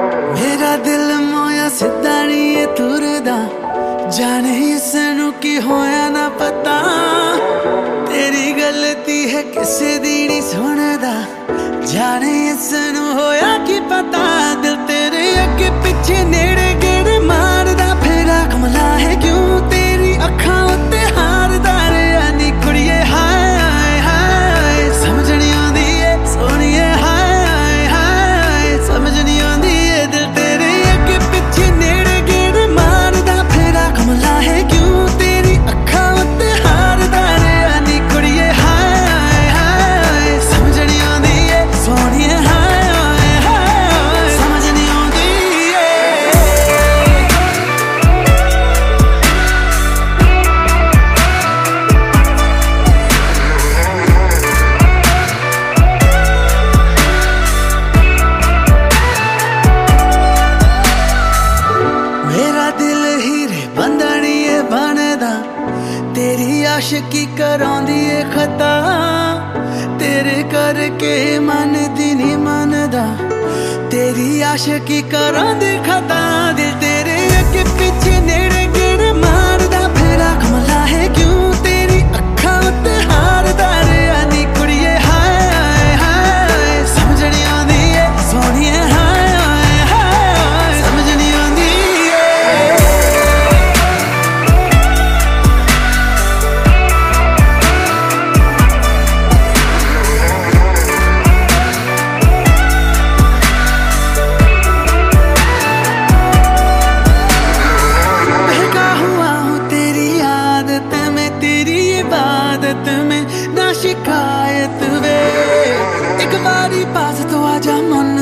मेरा दिल मोया सिद्धा नहीं तुरदा, जाने इसनू की होया ना पता। तेरी गलती है किसे दी नहीं सुनदा, जाने इसनू होया की पता। दिल तेरे अगे पिछे नेड़े गेड़े मारदा फिरा, कमला है क्यों तेरी अखां उत्ते हारदा रे। नी कुड़िए हाय हाय हाय, समझ नहीं आंदी ए सोहणिए हाय हाय हाय, समझ नहीं आंदी ए। दिल तेरे अगे पिछे नेड़े गेड़े मारदा फिरा, कमला है क्यों तेरी अखां उत्ते हारदा रे। नी कुड़िए हाय हाय हाय, समझ नहीं आंदी ए सोहणिए हाय हाय हाय, समझ नहीं आंदी ए। मेरा दिल हीरे बंधनिए बनदा, तेरी आशिकी करांदी ए खता। तेरे करके मन दी नहीं मनदा, तेरी आशिकी करांदी खता। दिल तेरे अगे पिछे नेड़े गेड़े मारदा फिरा, कमला है क्यों तेरी अखां उत्ते हारदा रे। नी कुड़िए हाय हाय हाय, समझ नहीं आंदी ए सोहणिए हाय हाय हाय, समझ नहीं आंदी ए। बहका हुआ हूँ तेरी आदत में, तेरी इबादत में ना शिकायत वे। एक बारी पास तो आजा मन